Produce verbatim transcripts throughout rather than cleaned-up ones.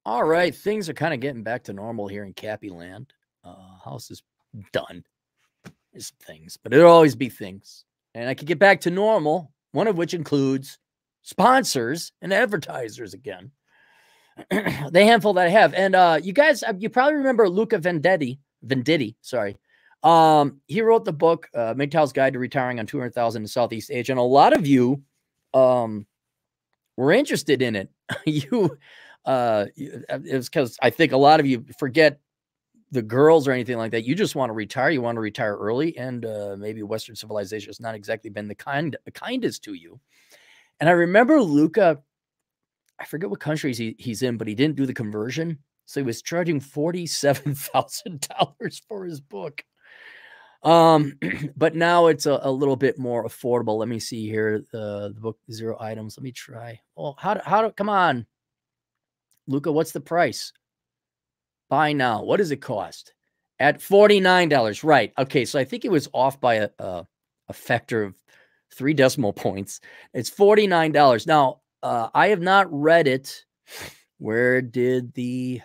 All right, things are kind of getting back to normal here in Cappy Land. Uh, house is done. There's some things, but it'll always be things. And I could get back to normal, one of which includes sponsors and advertisers again. The handful that I have. And uh, you guys, you probably remember Luca Venditti. Venditti, sorry. Um, he wrote the book, uh, M G T O W's Guide to Retiring on two hundred thousand in Southeast Asia. And a lot of you um, were interested in it. you, uh, it was because I think a lot of you forget the girls or anything like that. You just want to retire. You want to retire early. And uh, maybe Western civilization has not exactly been the kind, the kindest to you. And I remember Luca, I forget what countries he, he's in, but he didn't do the conversion. So he was charging forty-seven thousand dollars for his book. Um, but now it's a, a little bit more affordable. Let me see here. Uh, the book, Zero Items. Let me try. Oh, how do, how do, come on, Luca, what's the price? Buy now. What does it cost? At forty-nine dollars. Right. Okay. So I think it was off by a, a, a factor of three decimal points. It's forty-nine dollars. Now, uh, I have not read it. Where did the,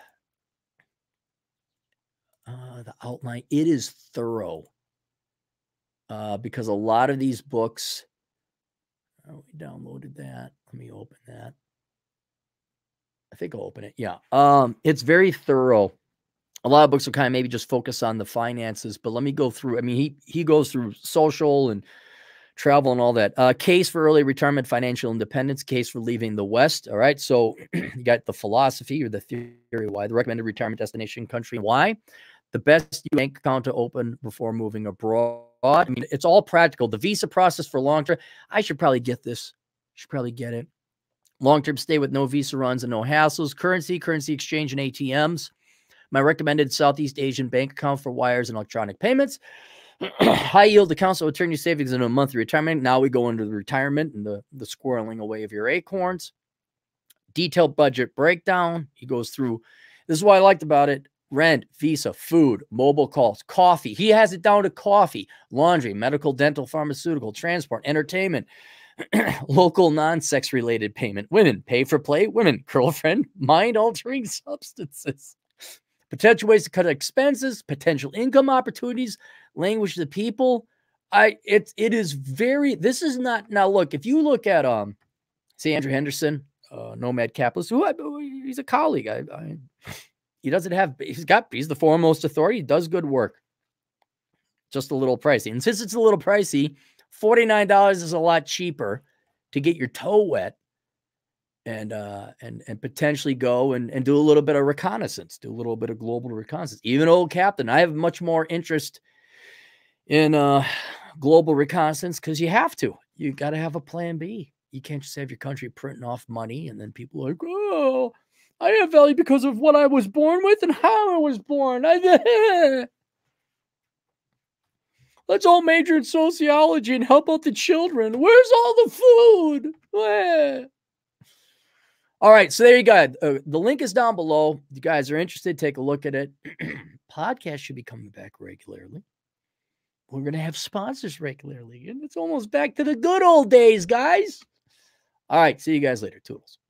uh, the outline? It is thorough. Uh, because a lot of these books, oh, we downloaded that. Let me open that. I think I'll open it. Yeah. Um, it's very thorough. A lot of books will kind of maybe just focus on the finances, but let me go through. I mean, he, he goes through social and travel and all that. Uh, case for early retirement, financial independence, case for leaving the West. All right. So you got the philosophy or the theory why, the recommended retirement destination, country, and why. The best bank account to open before moving abroad. I mean, it's all practical. The visa process for long-term. I should probably get this. Should probably get it. Long-term stay with no visa runs and no hassles. Currency, currency exchange, and A T Ms. My recommended Southeast Asian bank account for wires and electronic payments. High yield accounts that will turn your savings into a monthly retirement. Now we go into the retirement and the, the squirreling away of your acorns. Detailed budget breakdown. He goes through. This is what I liked about it. Rent, visa, food, mobile calls, coffee. He has it down to coffee, laundry, medical, dental, pharmaceutical, transport, entertainment, local non-sex related payment. Women, pay for play. Women, girlfriend, mind-altering substances. Potential ways to cut expenses, potential income opportunities, language to the people. I it it is very. This is not now. Look, if you look at um, say Andrew Henderson, uh, Nomad Capitalist, who I, he's a colleague. I, I he doesn't have. He's got. He's the foremost authority. He does good work. Just a little pricey, and since it's a little pricey, forty-nine dollars is a lot cheaper to get your toe wet. And uh, and and potentially go and, and do a little bit of reconnaissance, do a little bit of global reconnaissance. Even old captain, I have much more interest in uh, global reconnaissance because you have to. You got to have a plan B. You can't just have your country printing off money and then people are like, oh, I have value because of what I was born with and how I was born. I, let's all major in sociology and help out the children. Where's all the food? Where? All right, so there you go. Uh, the link is down below. If you guys are interested, take a look at it. Podcast should be coming back regularly. We're going to have sponsors regularly. And it's almost back to the good old days, guys. All right, see you guys later. Toodles.